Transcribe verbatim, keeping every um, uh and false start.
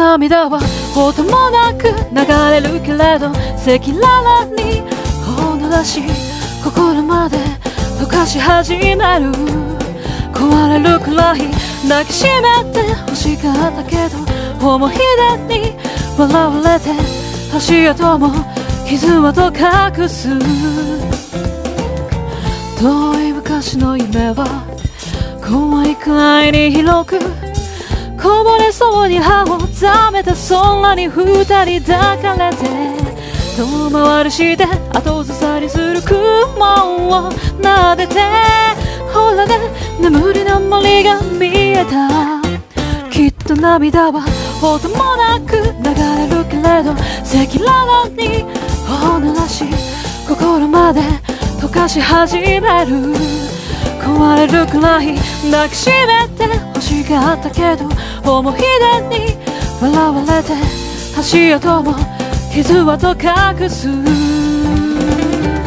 涙は音もなく流れるけれど赤裸々に女らしい心まで溶かし始める。壊れるくらい抱きしめて欲しかったけど思い出に笑われて足跡も傷跡隠す。遠い昔の夢は怖いくらいに広くこぼれそうに歯をざめた空に二人抱かれて遠回りして後ずさりする雲を撫でてほらね眠りの森が見えた。きっと涙は音もなく流れるけれど赤裸々に女らしい心まで溶かし始める。壊れるくらい抱きしめて欲しかったけど思い出に笑われて足跡も傷跡隠す。